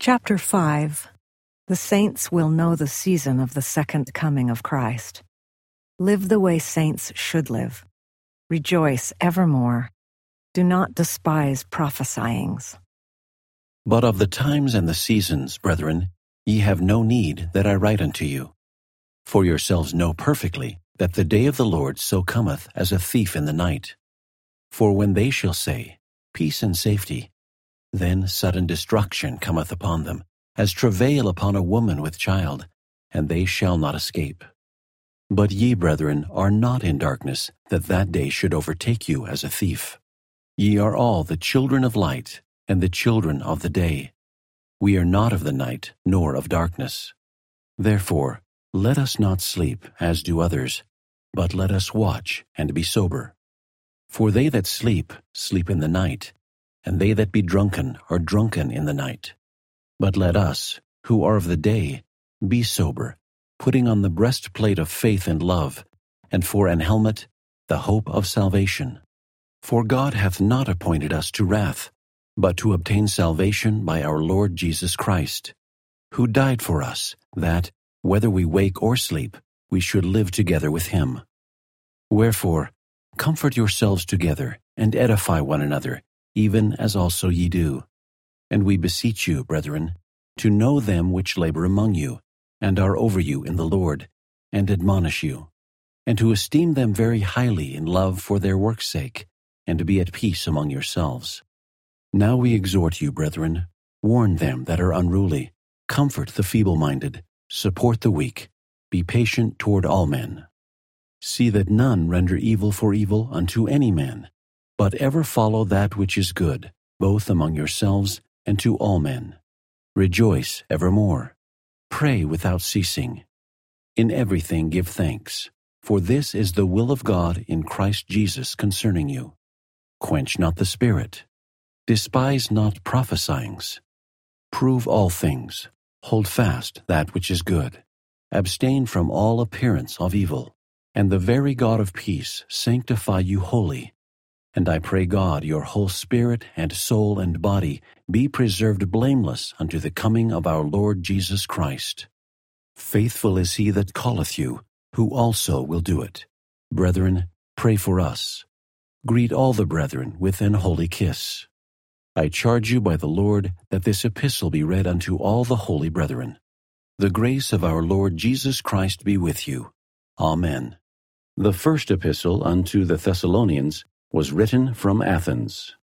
Chapter 5. The saints will know the season of the second coming of Christ. Live the way saints should live. Rejoice evermore. Do not despise prophesyings. But of the times and the seasons, brethren, ye have no need that I write unto you. For yourselves know perfectly that the day of the Lord so cometh as a thief in the night. For when they shall say, Peace and safety, then sudden destruction cometh upon them, as travail upon a woman with child, and they shall not escape. But ye, brethren, are not in darkness, that that day should overtake you as a thief. Ye are all the children of light, and the children of the day. We are not of the night, nor of darkness. Therefore, let us not sleep, as do others, but let us watch and be sober. For they that sleep, sleep in the night, and they that be drunken are drunken in the night. But let us, who are of the day, be sober, putting on the breastplate of faith and love, and for an helmet, the hope of salvation. For God hath not appointed us to wrath, but to obtain salvation by our Lord Jesus Christ, who died for us, that, whether we wake or sleep, we should live together with him. Wherefore, comfort yourselves together, and edify one another, even as also ye do. And we beseech you, brethren, to know them which labor among you, and are over you in the Lord, and admonish you, and to esteem them very highly in love for their work's sake, and to be at peace among yourselves. Now we exhort you, brethren, warn them that are unruly, comfort the feeble-minded, support the weak, be patient toward all men. See that none render evil for evil unto any man, but ever follow that which is good, both among yourselves and to all men. Rejoice evermore. Pray without ceasing. In everything give thanks, for this is the will of God in Christ Jesus concerning you. Quench not the spirit. Despise not prophesyings. Prove all things. Hold fast that which is good. Abstain from all appearance of evil. And the very God of peace sanctify you wholly. And I pray God your whole spirit and soul and body be preserved blameless unto the coming of our Lord Jesus Christ. Faithful is he that calleth you, who also will do it. Brethren, pray for us. Greet all the brethren with an holy kiss. I charge you by the Lord that this epistle be read unto all the holy brethren. The grace of our Lord Jesus Christ be with you. Amen. The first epistle unto the Thessalonians was written from Athens.